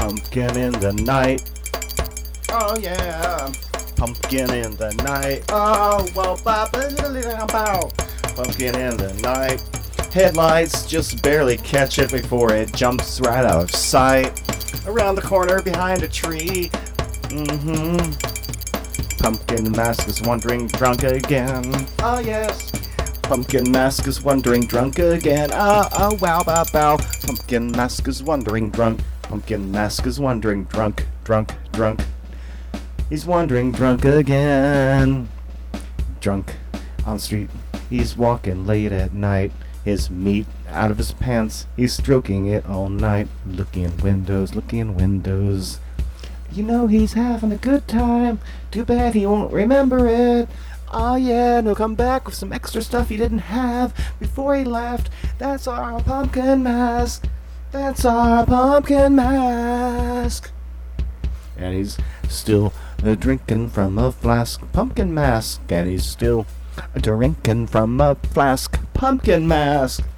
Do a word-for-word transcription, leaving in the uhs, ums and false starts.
Pumpkin in the night. Oh yeah. Pumpkin in the night. Oh, well, bow. Pumpkin in the night. Headlights just barely catch it before it jumps right out of sight. Around the corner behind a tree. Mm-hmm. Pumpkin Mask is wandering drunk again. Oh yes. Pumpkin Mask is wandering drunk again. Oh, oh, wow, bow, bow. Pumpkin Mask is wandering drunk. Pumpkin Mask is wandering drunk, drunk, drunk. He's wandering drunk again. Drunk on the street. He's walking late at night. His meat out of his pants. He's stroking it all night. Looking in windows, looking in windows. You know he's having a good time. Too bad he won't remember it. Oh yeah, and he'll come back with some extra stuff he didn't have before he left. That's our pumpkin mask. That's our pumpkin mask. And he's still uh, drinking from a flask. Pumpkin mask. And he's still drinking from a flask. Pumpkin mask.